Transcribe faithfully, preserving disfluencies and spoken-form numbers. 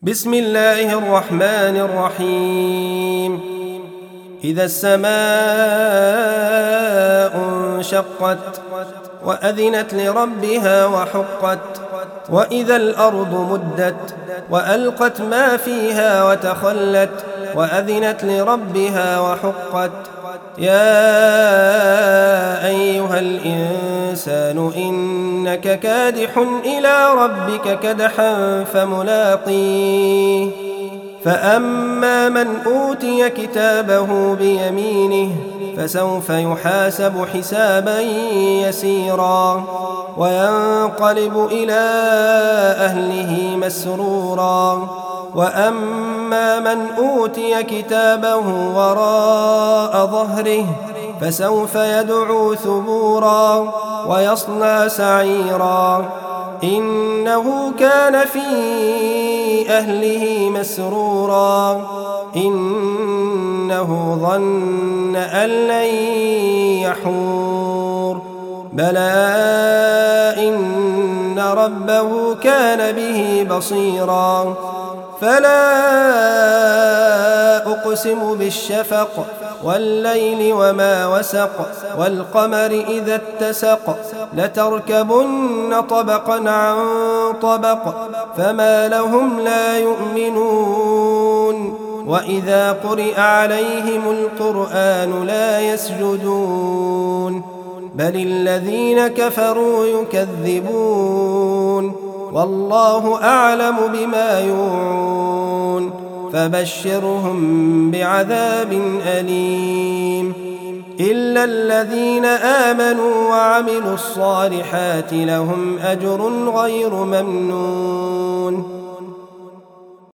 بسم الله الرحمن الرحيم. إذا السماء انشقت وأذنت لربها وحقت وإذا الأرض مدت وألقت ما فيها وتخلت وأذنت لربها وحقت يا أيها الإنسان إنك كادح إلى ربك كدحا فملاقيه فأما من أوتي كتابه بيمينه فسوف يحاسب حسابا يسيرا وينقلب إلى أهله مسرورا وأما من أوتي كتابه وراء ظهره فسوف يدعو ثبورا ويصلى سعيرا إنه كان في أهله مسرورا إنه ظن أن لن يحور بلى إن ربه كان به بصيرا فلا أقسم بالشفق والليل وما وسق والقمر إذا اتسق لتركبن طبقا عن طبق فما لهم لا يؤمنون وإذا قرئ عليهم القرآن لا يسجدون بل الذين كفروا يكذبون والله أعلم بما يوعون فبشرهم بعذاب أليم إلا الذين آمنوا وعملوا الصالحات لهم أجر غير ممنون